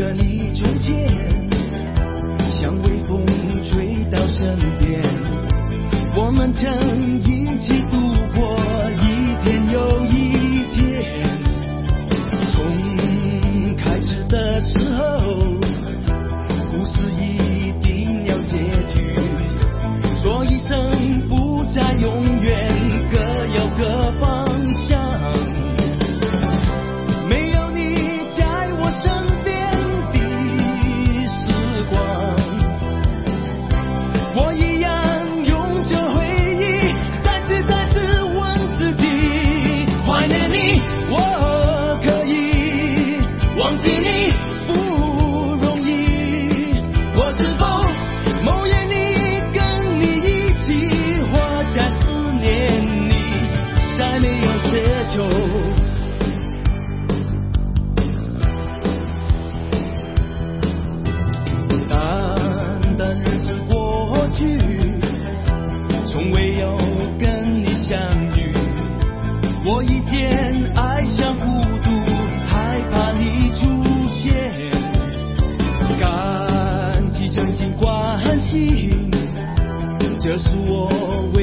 得你从前，像微风吹到身边，我们曾一起度过一天又一天。从开始的时候，故事一定要结局，说一声不再永远，各有各方向。没有你在我身边的时光，我一样用着回忆，再次问自己，怀念你我可以，忘记你不容易。我是否某夜你跟你一起活在思念里，再没有奢求。淡淡日子过去，从未有跟你相遇，我一天爱上孤独，害怕你出现，感激曾经关心，这是我